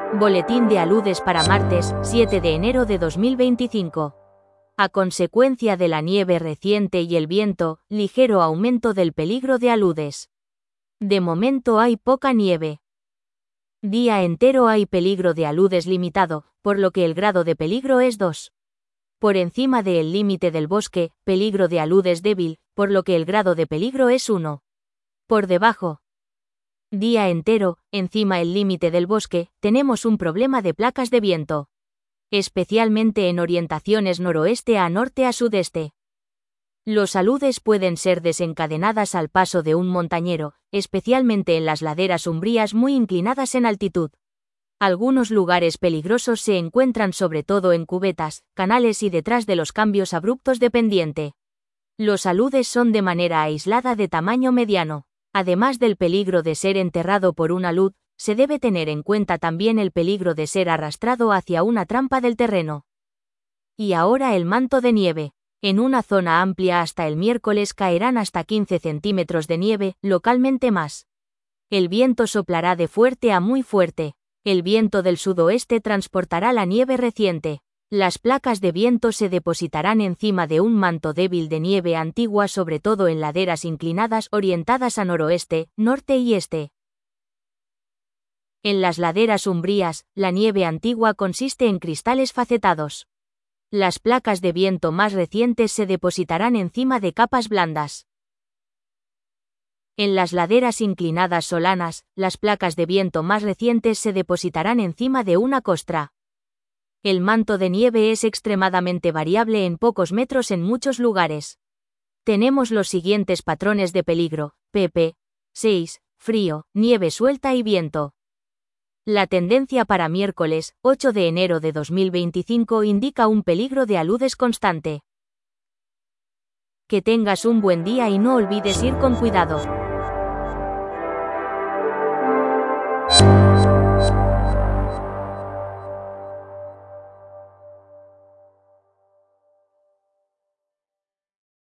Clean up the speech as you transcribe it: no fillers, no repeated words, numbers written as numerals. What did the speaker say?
Boletín de aludes para martes, 7 de enero de 2025. A consecuencia de la nieve reciente y el viento, ligero aumento del peligro de aludes. De momento hay poca nieve. Día entero hay peligro de aludes limitado, por lo que el grado de peligro es 2. Por encima del límite del bosque, peligro de aludes débil, por lo que el grado de peligro es 1. Por debajo. Día entero, encima el límite del bosque, tenemos un problema de placas de viento. Especialmente en orientaciones noroeste a norte a sudeste. Los aludes pueden ser desencadenadas al paso de un montañero, especialmente en las laderas umbrías muy inclinadas en altitud. Algunos lugares peligrosos se encuentran sobre todo en cubetas, canales y detrás de los cambios abruptos de pendiente. Los aludes son de manera aislada de tamaño mediano. Además del peligro de ser enterrado por un alud, se debe tener en cuenta también el peligro de ser arrastrado hacia una trampa del terreno. Y ahora el manto de nieve. En una zona amplia hasta el miércoles caerán hasta 15 centímetros de nieve, localmente más. El viento soplará de fuerte a muy fuerte. El viento del sudoeste transportará la nieve reciente. Las placas de viento se depositarán encima de un manto débil de nieve antigua, sobre todo en laderas inclinadas orientadas a noroeste, norte y este. En las laderas umbrías, la nieve antigua consiste en cristales facetados. Las placas de viento más recientes se depositarán encima de capas blandas. En las laderas inclinadas solanas, las placas de viento más recientes se depositarán encima de una costra. El manto de nieve es extremadamente variable en pocos metros en muchos lugares. Tenemos los siguientes patrones de peligro: pp. 6, frío, nieve suelta y viento. La tendencia para miércoles, 8 de enero de 2025 indica un peligro de aludes constante. Que tengas un buen día y no olvides ir con cuidado.